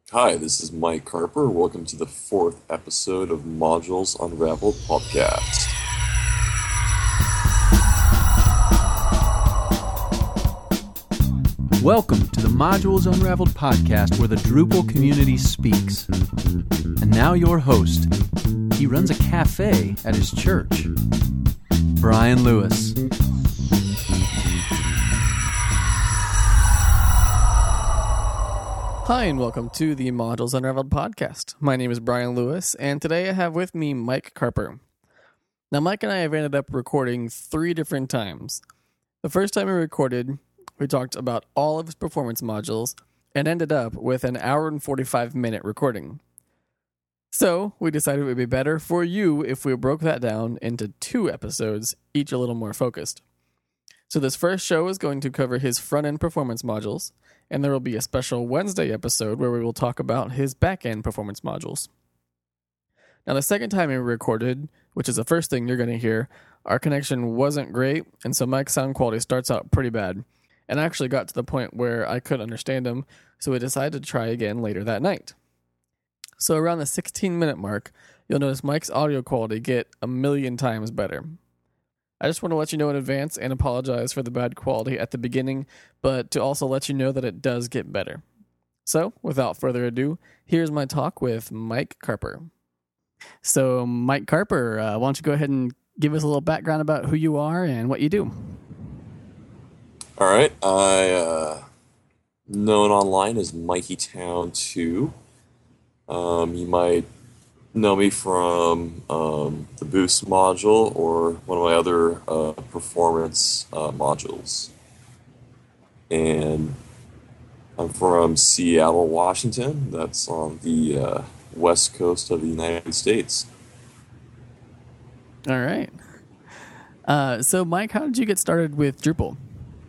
Hi, this is Mike Carper. Welcome to the fourth episode of Modules Unraveled podcast. Welcome to the Modules Unraveled podcast where the Drupal community speaks. And now your host. He runs a cafe at his church. Brian Lewis. Hi, and welcome to the Modules Unraveled podcast. My name is Brian Lewis, and today I have with me Mike Carper. Now, Mike and I have ended up recording 3 different times. The first time we recorded, we talked about all of his performance modules and ended up with an hour and 45-minute recording. So, we decided it would be better for you if we broke that down into 2 episodes, each a little more focused. So this first show is going to cover his front-end performance modules, and there will be a special Wednesday episode where we will talk about his back-end performance modules. Now, the second time we recorded, which is the first thing you're going to hear, our connection wasn't great, and so Mike's sound quality starts out pretty bad. And I actually got to the point where I couldn't understand him, so we decided to try again later that night. So around the 16-minute mark, you'll notice Mike's audio quality get a million times better. I just want to let you know in advance and apologize for the bad quality at the beginning, but to also let you know that it does get better. So, without further ado, here's my talk with Mike Carper. So, Mike Carper, why don't you go ahead and give us a little background about who you are and what you do? All right, known online as Mikey Town 2. You might know me from the Boost module or one of my other performance modules. And I'm from Seattle, Washington. That's on the west coast of the United States. All right. So, Mike, how did you get started with Drupal?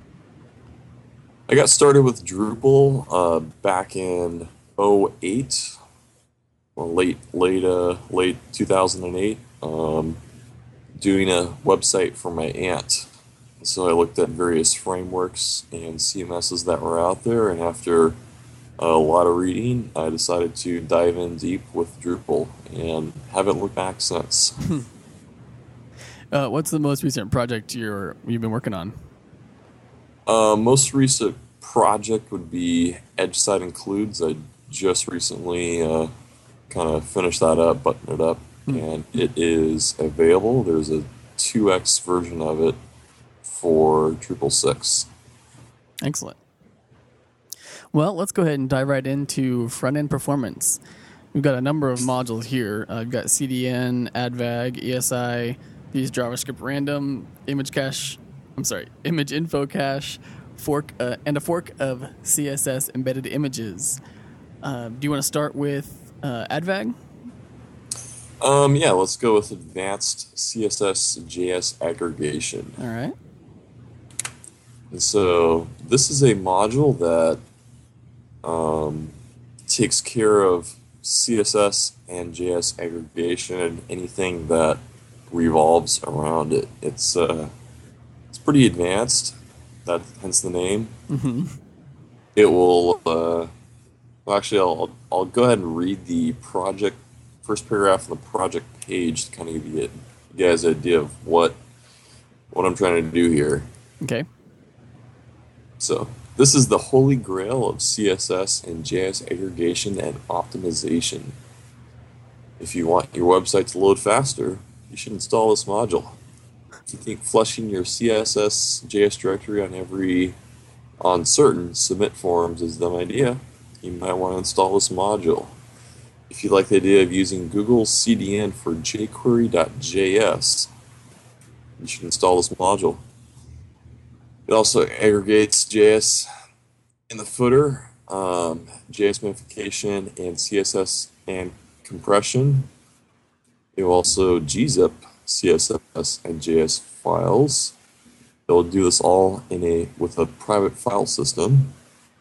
I got started with Drupal back in '08. Well, late 2008, doing a website for my aunt. So I looked at various frameworks and CMSs that were out there, and after a lot of reading, I decided to dive in deep with Drupal, and haven't looked back since. What's the most recent project you've been working on? Most recent project would be EdgeSide Includes. I just recently kind of finish that up, button it up, and it is available. There's a 2x version of it for Drupal 6. Excellent. Well, let's go ahead and dive right into front-end performance. We've got a number of modules here. We've got CDN, AdVag, ESI, these JavaScript random, image info cache, fork, and a fork of CSS embedded images. Do you want to start with AdVag? Yeah, let's go with advanced CSS JS aggregation. All right. And so this is a module that takes care of CSS and JS aggregation and anything that revolves around it. It's pretty advanced. That hence the name. Mm-hmm. It will. Well, actually, I'll go ahead and read the first paragraph on the project page to kind of give you guys an idea of what I'm trying to do here. Okay. So this is the holy grail of CSS and JS aggregation and optimization. If you want your website to load faster, you should install this module. If you think flushing your CSS JS directory on certain submit forms is a dumb idea, you might want to install this module. If you like the idea of using Google's CDN for jQuery.js, you should install this module. It also aggregates JS in the footer, JS minification, and CSS and compression. It will also gzip CSS and JS files. It will do this all with a private file system.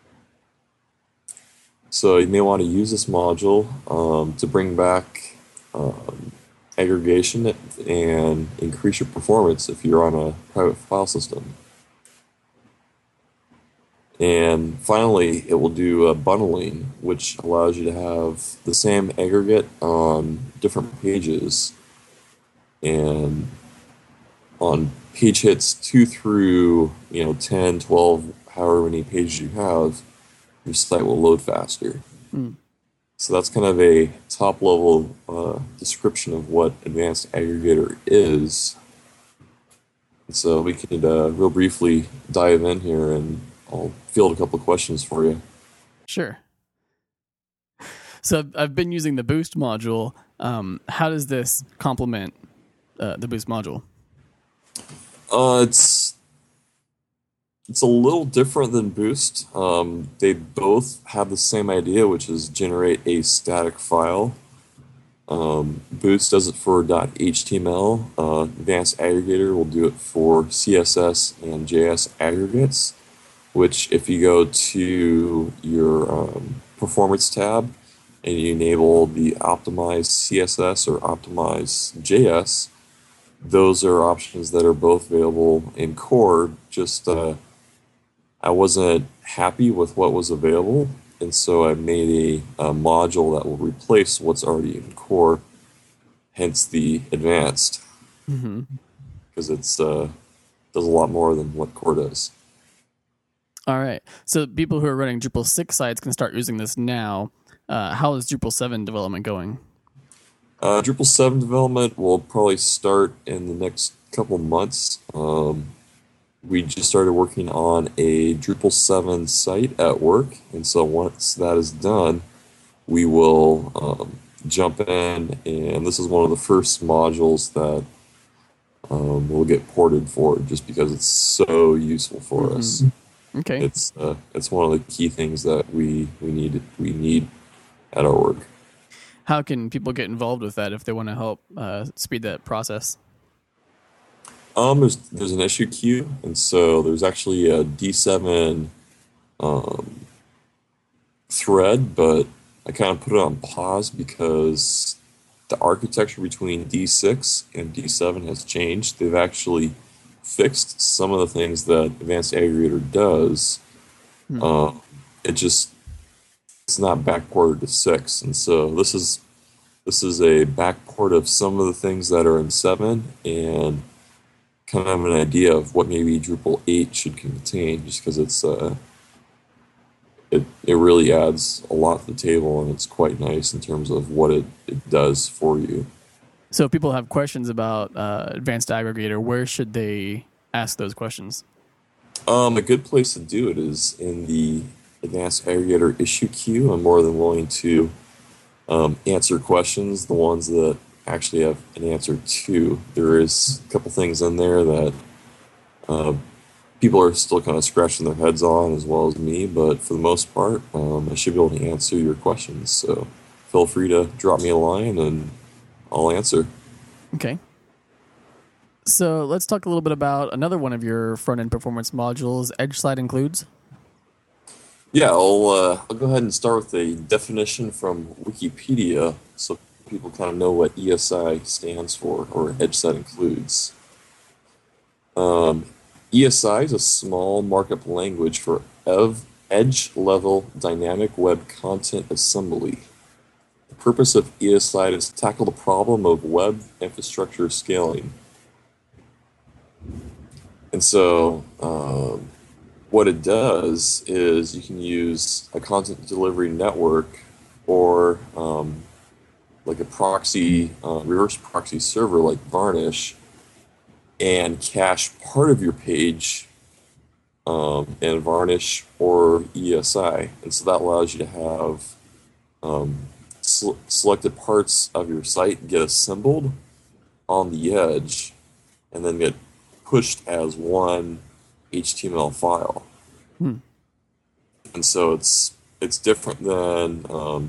So you may want to use this module to bring back aggregation and increase your performance if you're on a private file system. And finally, it will do bundling, which allows you to have the same aggregate on different pages. And on page hits 2 through 10, 12, however many pages you have, your site will load faster. So that's kind of a top level description of what Advanced Aggregator is. And so we could real briefly dive in here, and I'll field a couple of questions for you. Sure. So I've been using the Boost module. How does this complement the Boost module? It's a little different than Boost. They both have the same idea, which is generate a static file. Boost does it for .html. Advanced Aggregator will do it for CSS and JS aggregates, which if you go to your Performance tab and you enable the Optimize CSS or Optimize JS, those are options that are both available in Core. Just I wasn't happy with what was available, and so I made a module that will replace what's already in Core, hence the Advanced, because it's does a lot more than what Core does. All right. So people who are running Drupal 6 sites can start using this now. How is Drupal 7 development going? Drupal 7 development will probably start in the next couple months. We just started working on a Drupal 7 site at work, and so once that is done, we will jump in, and this is one of the first modules that will get ported for, just because it's so useful for us. Okay. It's one of the key things that we need at our work. How can people get involved with that if they want to help speed that process? There's an issue queue, and so there's actually a D7 thread, but I kind of put it on pause because the architecture between D6 and D7 has changed. They've actually fixed some of the things that Advanced Aggregator does. It's not backported to 6, and so this is a backport of some of the things that are in 7, and kind of an idea of what maybe Drupal 8 should contain, just because it really adds a lot to the table, and it's quite nice in terms of what it does for you. So if people have questions about Advanced Aggregator, where should they ask those questions? A good place to do it is in the Advanced Aggregator issue queue. I'm more than willing to answer questions, the ones that actually have an answer to. There is a couple things in there that people are still kind of scratching their heads on, as well as me, but for the most part, I should be able to answer your questions. So feel free to drop me a line and I'll answer. Okay. So let's talk a little bit about another one of your front-end performance modules, EdgeSite Includes. Yeah, I'll go ahead and start with a definition from Wikipedia so people kind of know what ESI stands for, or EdgeSite Includes. ESI is a small markup language for edge-level dynamic web content assembly. The purpose of ESI is to tackle the problem of web infrastructure scaling. And so what it does is you can use a content delivery network or like a proxy, reverse proxy server like Varnish, and cache part of your page in Varnish or ESI. And so that allows you to have selected parts of your site get assembled on the edge and then get pushed as one HTML file. And so it's different than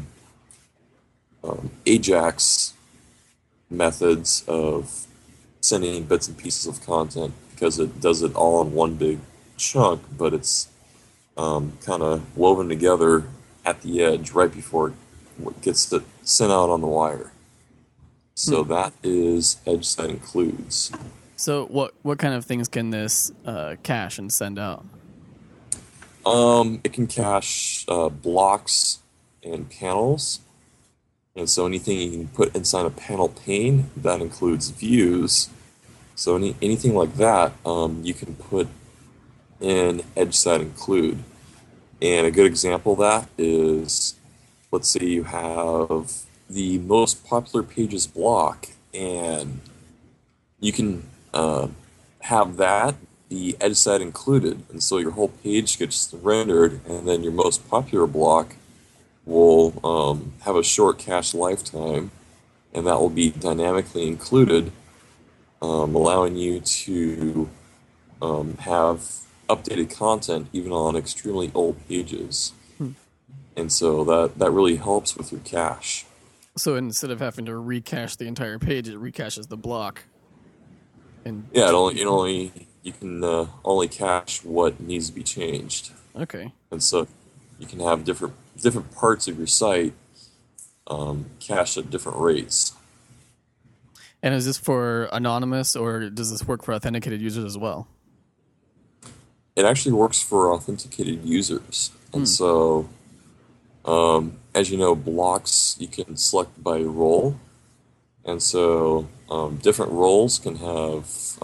Ajax methods of sending bits and pieces of content, because it does it all in one big chunk, but it's kind of woven together at the edge right before it gets sent out on the wire. So that is EdgeSite Includes. So what kind of things can this cache and send out? It can cache blocks and panels. And so anything you can put inside a panel pane, that includes views. So anything like that, you can put in edge side include. And a good example of that is, let's say you have the most popular pages block, and you can have that be edge side included. And so your whole page gets rendered, and then your most popular block will have a short cache lifetime, and that will be dynamically included, allowing you to have updated content even on extremely old pages. And so that really helps with your cache. So instead of having to recache the entire page, it recaches the block. And Yeah, you can only cache what needs to be changed. okay. And so you can have different parts of your site cached at different rates. And is this for anonymous, or does this work for authenticated users as well? It actually works for authenticated users. And so, as you know, blocks you can select by role. And so different roles can have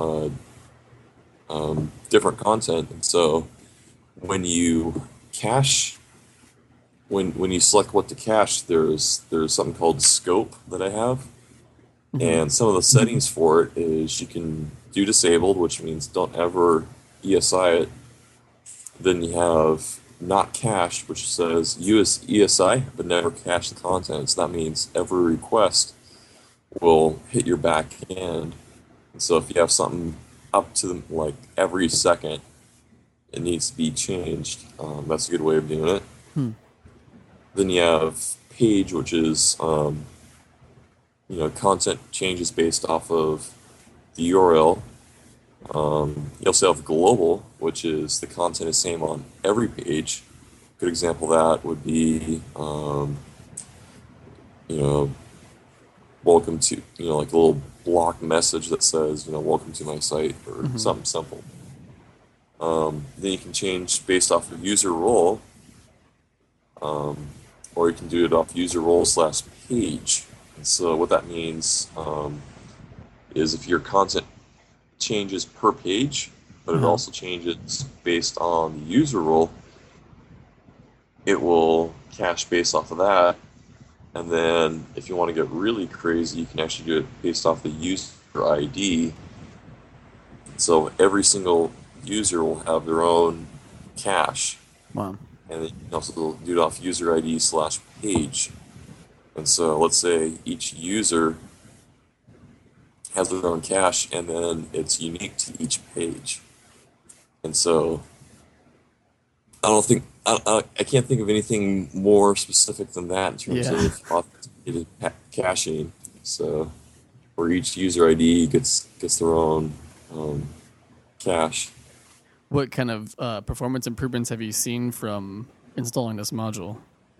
different content. And so when you cache, when you select what to cache, there's something called scope that I have. And some of the settings for it is you can do disabled, which means don't ever ESI it. Then you have not cached, which says use ESI but never cache the content. So that means every request will hit your back end. And so if you have something up to like every second, it needs to be changed. That's a good way of doing it. Then you have page, which is content changes based off of the URL. You also have global, which is the content is same on every page. Good example of that would be, welcome to, like a little block message that says, welcome to my site, or something simple. Then you can change based off of user role, or you can do it off user role / page. And so what that means is if your content changes per page, but it also changes based on the user role, it will cache based off of that. And then if you want to get really crazy, you can actually do it based off the user ID. So every single user will have their own cache. Wow. And then you can also do it off user ID / page. And so let's say each user has their own cache, and then it's unique to each page. And so I can't think of anything more specific than that in terms of authenticated caching. So where each user ID gets their own cache. What kind of performance improvements have you seen from installing this module?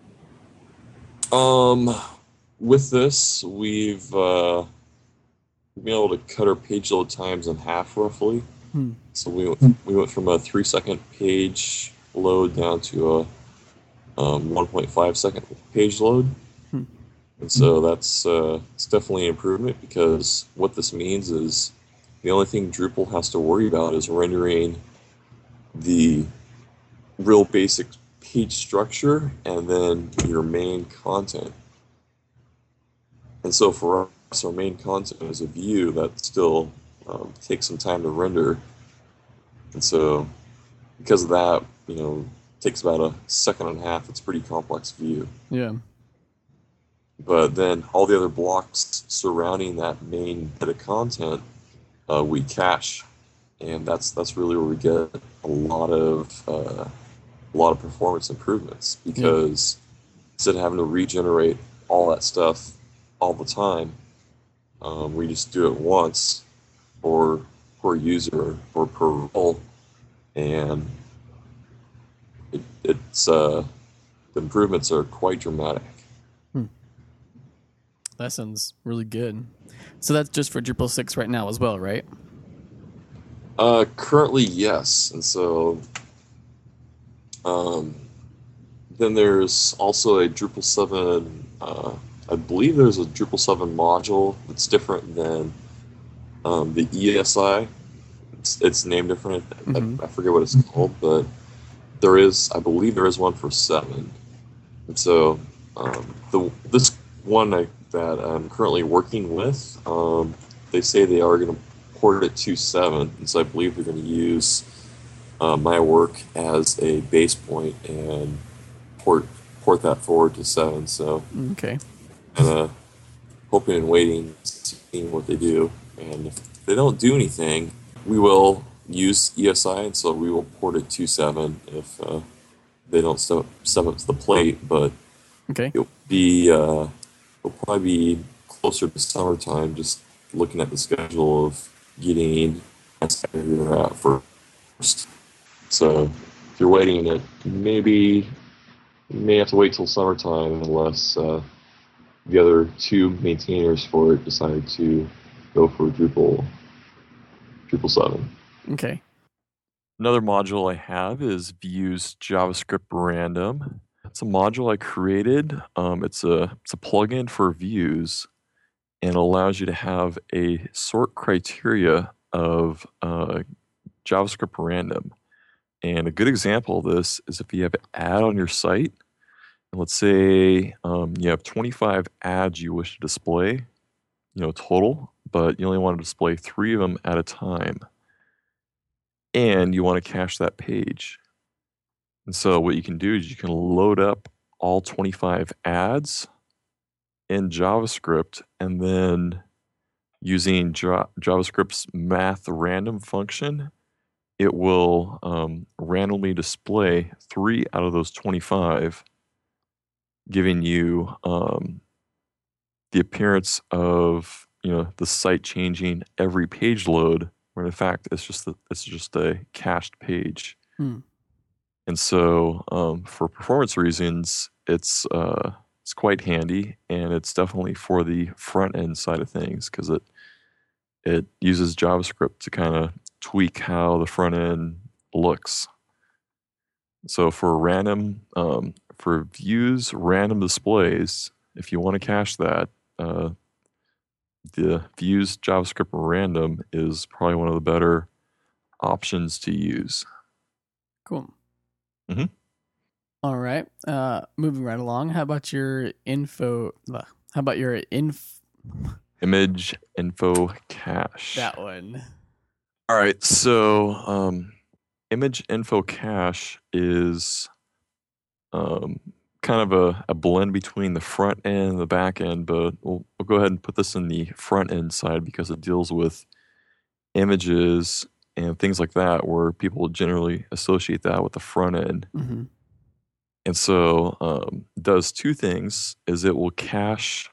With this, we've been able to cut our page load times in half, roughly. So we went from a 3-second page load down to a 1.5 second page load. And so that's it's definitely an improvement, because what this means is the only thing Drupal has to worry about is rendering the real basic page structure and then your main content. And so for us, our main content is a view that still takes some time to render. And so because of that, it takes about a second and a half. It's a pretty complex view. Yeah. But then all the other blocks surrounding that main bit of content, we cache. And that's really where we get a lot of performance improvements, because instead of having to regenerate all that stuff all the time, we just do it once per user or per role, and it's the improvements are quite dramatic. That sounds really good. So that's just for Drupal 6 right now as well, right? Currently, yes. And so Um, then there's also a Drupal 7. I believe there's a Drupal 7 module that's different than the ESI. It's named different. Mm-hmm. I forget what it's called, but I believe there is one for 7. And so this one that I'm currently working with, they say they are going to port it to 7, and so I believe they're going to use my work as a base point and port that forward to 7. So Okay. Hoping and waiting, seeing what they do, and if they don't do anything, we will use ESI, and so we will port it to 7 if they don't step up to the plate. But Okay. it'll probably be closer to summertime, just looking at the schedule of getting out first. So if you're waiting, you may have to wait till summertime unless the other 2 maintainers for it decide to go for Drupal 7. Okay. Another module I have is Views JavaScript Random. It's a module I created. It's a plugin for Views, and it allows you to have a sort criteria of JavaScript Random. And a good example of this is if you have an ad on your site, and let's say you have 25 ads you wish to display, total, but you only want to display 3 of them at a time. And you want to cache that page. And so what you can do is you can load up all 25 ads in JavaScript, and then using JavaScript's math random function, it will randomly display 3 out of those 25, giving you the appearance of the site changing every page load, when in fact it's just a cached page. And so for performance reasons, it's quite handy, and it's definitely for the front end side of things, because it uses JavaScript to kind of tweak how the front end looks. So for for Views random displays, if you want to cache that, the Views JavaScript Random is probably one of the better options to use. Cool. Mm-hmm. All right. Moving right along. How about your image info cache? That one. All right. So image info cache is kind of a blend between the front end and the back end, but we'll go ahead and put this in the front end side because it deals with images and things like that, where people generally associate that with the front end. Mm-hmm. And so it does 2 things. Is it will cache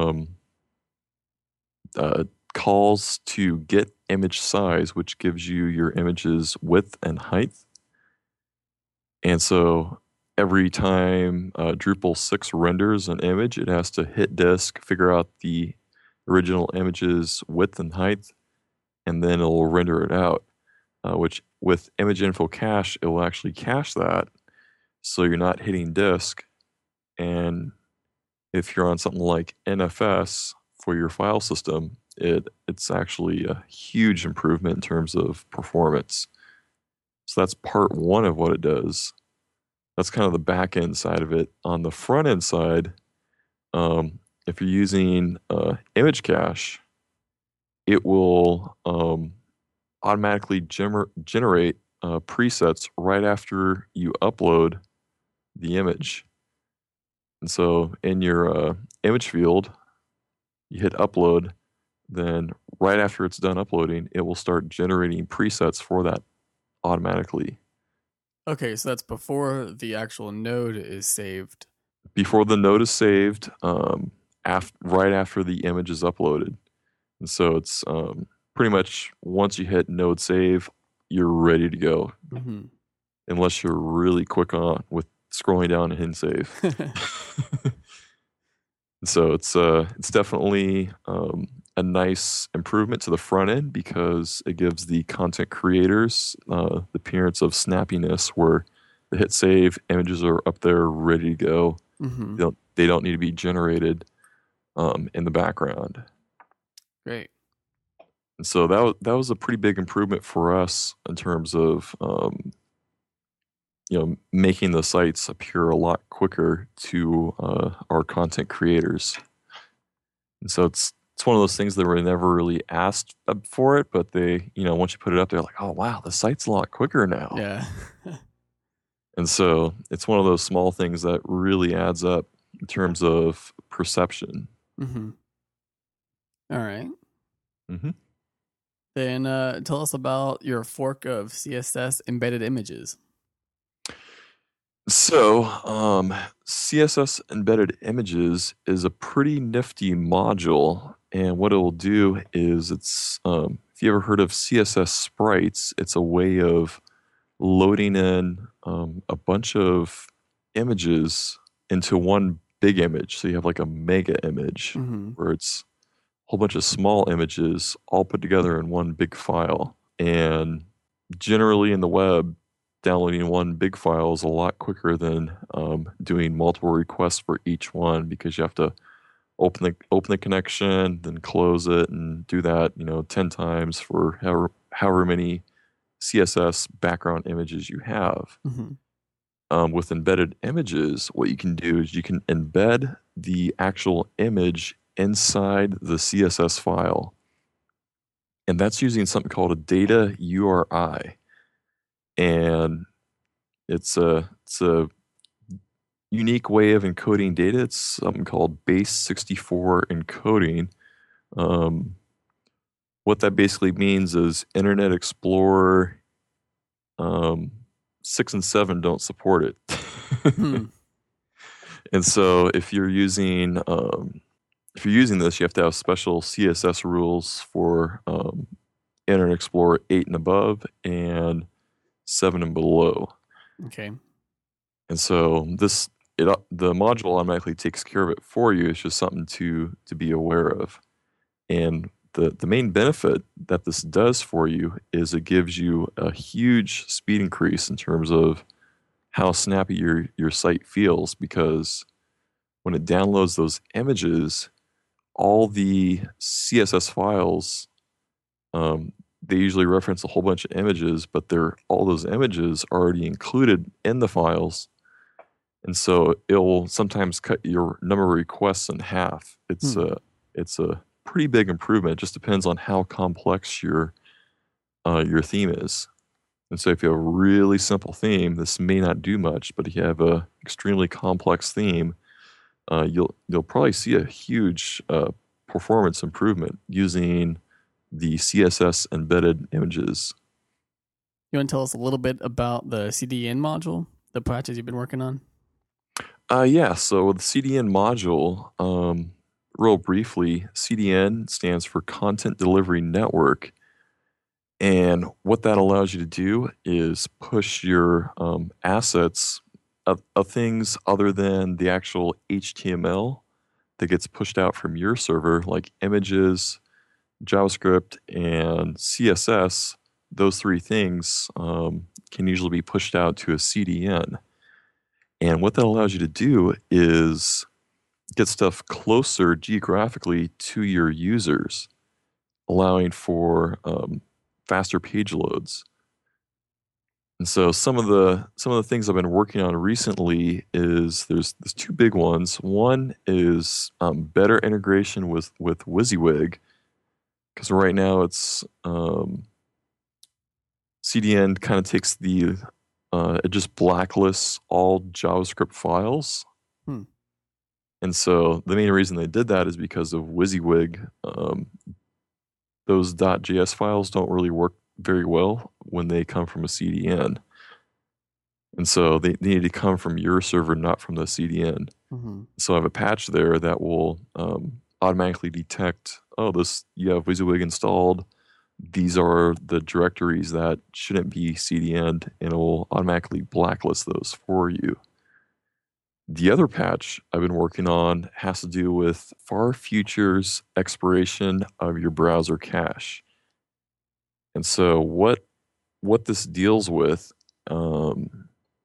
calls to get image size, which gives you your image's width and height. And so every time Drupal 6 renders an image, it has to hit disk, figure out the original image's width and height, and then it will render it out. Which with image info cache, it will actually cache that, so you're not hitting disk. And if you're on something like NFS for your file system, it's actually a huge improvement in terms of performance. So that's part 1 of what it does. That's kind of the back end side of it. On the front end side, if you're using image cache, it will automatically generate presets right after you upload the image. And so in your image field, you hit upload, then right after it's done uploading, it will start generating presets for that automatically. Okay, so that's before the actual node is saved. Before the node is saved, right after the image is uploaded. And so it's pretty much once you hit node save, you're ready to go. Mm-hmm. Unless you're really quick on with scrolling down and hitting save. So it's definitely a nice improvement to the front end, because it gives the content creators the appearance of snappiness, where the hit save images are up there ready to go. Mm-hmm. They don't need to be generated in the background. Great. And so that was a pretty big improvement for us in terms of making the sites appear a lot quicker to our content creators. And so it's one of those things that were never really asked for it, but they, once you put it up, they're like, oh wow, the site's a lot quicker now. Yeah. And so it's one of those small things that really adds up in terms of perception. Mm-hmm. All right. Mm-hmm. Then tell us about your fork of CSS embedded images. So CSS embedded images is a pretty nifty module. And what it will do is it's, if you ever heard of CSS sprites, it's a way of loading in a bunch of images into one big image. So you have like a mega image where it's a whole bunch of small images all put together in one big file. And generally in the web, downloading one big file is a lot quicker than doing multiple requests for each one, because you have to open the connection, then close it, and do that 10 times for however many CSS background images you have. With embedded images, what you can do is you can embed the actual image inside the CSS file, and that's using something called a data URI. And it's a unique way of encoding data. It's something called base64 encoding. What that basically means is Internet Explorer 6 and 7 don't support it. And so if you're using this, you have to have special CSS rules for Internet Explorer 8 and above and 7 and below. Okay. And so the module automatically takes care of it for you. It's just something to be aware of. And the main benefit that this does for you is it gives you a huge speed increase in terms of how snappy your site feels, because when it downloads those images, all the CSS files, they usually reference a whole bunch of images, but all those images are already included in the files. And so it will sometimes cut your number of requests in half. It's a pretty big improvement. It just depends on how complex your theme is. And so if you have a really simple theme, this may not do much, but if you have a extremely complex theme, you'll probably see a huge performance improvement using the CSS embedded images. You want to tell us a little bit about the CDN module, the project you've been working on? Yeah, so the CDN module, real briefly, CDN stands for Content Delivery Network. And what that allows you to do is push your assets of things other than the actual HTML that gets pushed out from your server, like images, JavaScript, and CSS. Those three things can usually be pushed out to a CDN. And what that allows you to do is get stuff closer geographically to your users, allowing for faster page loads. And so some of the things I've been working on recently is there's two big ones. One is better integration with WYSIWYG, because right now it's CDN kind of takes it just blacklists all JavaScript files. And so the main reason they did that is because of WYSIWYG. Those .js files don't really work very well when they come from a CDN. And so they need to come from your server, not from the CDN. So I have a patch there that will automatically detect, you have WYSIWYG installed. These are the directories that shouldn't be CDN'd, and it will automatically blacklist those for you. The other patch I've been working on has to do with far future's expiration of your browser cache. And so what this deals with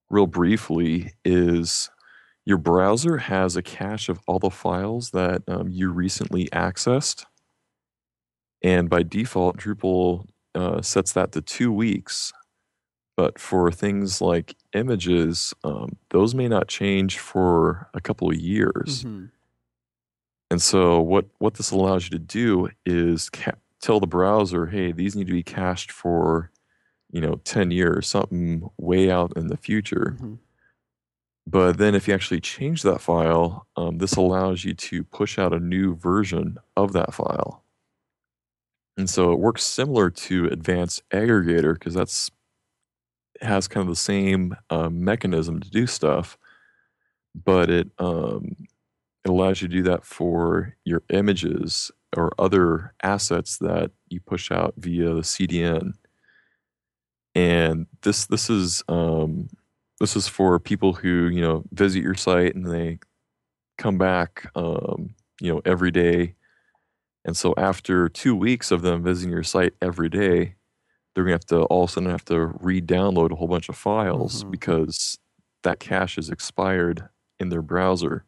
real briefly is your browser has a cache of all the files that you recently accessed. And by default, Drupal sets that to 2 weeks. But for things like images, those may not change for a couple of years. Mm-hmm. And so what this allows you to do is tell the browser, hey, these need to be cached for, 10 years, something way out in the future. Mm-hmm. But then if you actually change that file, this allows you to push out a new version of that file. And so it works similar to Advanced Aggregator because it has kind of the same mechanism to do stuff, but it allows you to do that for your images or other assets that you push out via the CDN. And this is for people who visit your site and they come back every day. And so after 2 weeks of them visiting your site every day, they're going to all of a sudden have to re-download a whole bunch of files because that cache is expired in their browser.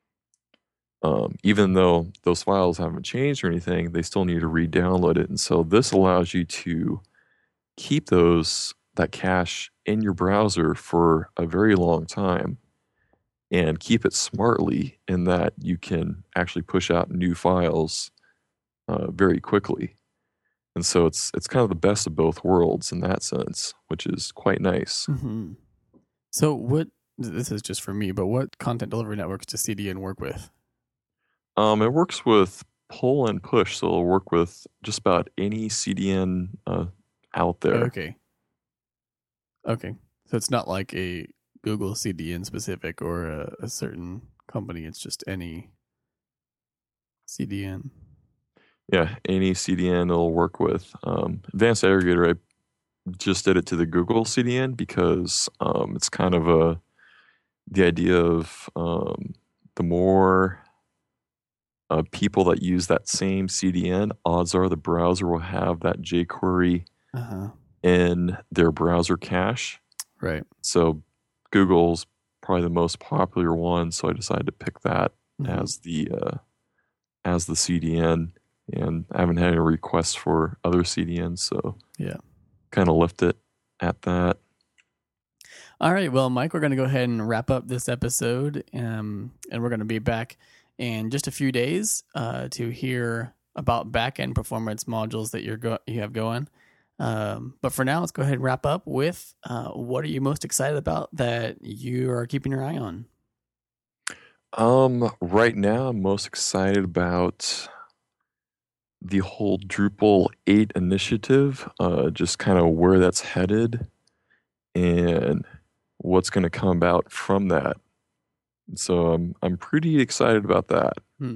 Even though those files haven't changed or anything, they still need to re-download it. And so this allows you to keep that cache in your browser for a very long time and keep it smartly in that you can actually push out new files very quickly. And so it's kind of the best of both worlds in that sense, which is quite nice. Mm-hmm. So this is just for me, but what content delivery networks does CDN work with? It works with pull and push, so it'll work with just about any CDN out there. Okay. So it's not like a Google CDN specific or a certain company. It's just any CDN. Yeah, any CDN it'll work with. Advanced Aggregator, I just did it to the Google CDN because it's kind of the idea of the more people that use that same CDN, odds are the browser will have that jQuery in their browser cache. Right. So Google's probably the most popular one, so I decided to pick that as the CDN. And I haven't had any requests for other CDNs, so kind of left it at that. All right, well, Mike, we're going to go ahead and wrap up this episode, and we're going to be back in just a few days to hear about back-end performance modules that you have going. But for now, let's go ahead and wrap up with what are you most excited about that you are keeping your eye on? Right now, I'm most excited about the whole Drupal 8 initiative, just kind of where that's headed and what's going to come about from that. So I'm pretty excited about that.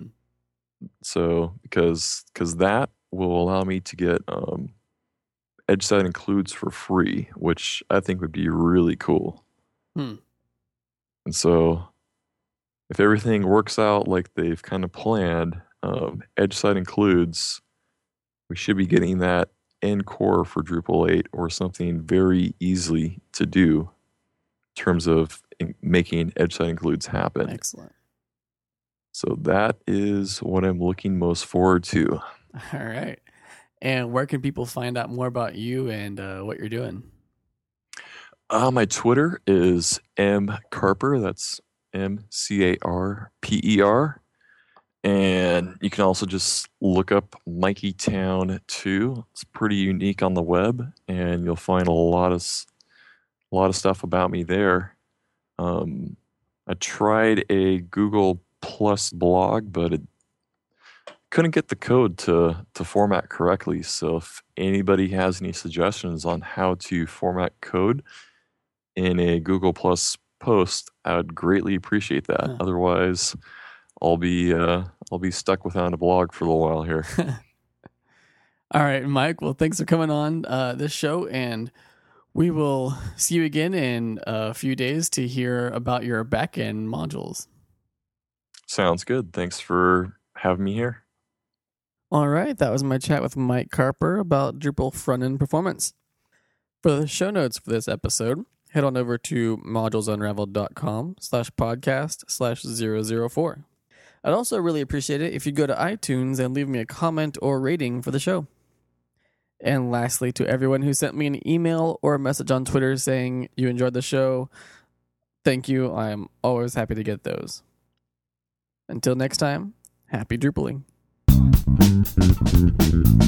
So because that will allow me to get Edge Site Includes for free, which I think would be really cool. And so if everything works out like they've kind of planned, Edge Site Includes, we should be getting that in core for Drupal 8 or something very easy to do in terms of making Edge Site Includes happen. Excellent. So that is what I'm looking most forward to. All right. And where can people find out more about you and what you're doing? My Twitter is mcarper. That's MCARPER. And you can also just look up Mikey Town 2. It's pretty unique on the web, and you'll find a lot of stuff about me there. I tried a Google Plus blog, but it couldn't get the code to format correctly. So if anybody has any suggestions on how to format code in a Google Plus post, I would greatly appreciate that. Otherwise, I'll be stuck without a blog for a little while here. All right, Mike. Well, thanks for coming on this show, and we will see you again in a few days to hear about your backend modules. Sounds good. Thanks for having me here. All right, that was my chat with Mike Carper about Drupal front-end performance. For the show notes for this episode, head on over to modulesunraveled.com/podcast/004. I'd also really appreciate it if you go to iTunes and leave me a comment or rating for the show. And lastly, to everyone who sent me an email or a message on Twitter saying you enjoyed the show, thank you. I am always happy to get those. Until next time, happy Drupaling.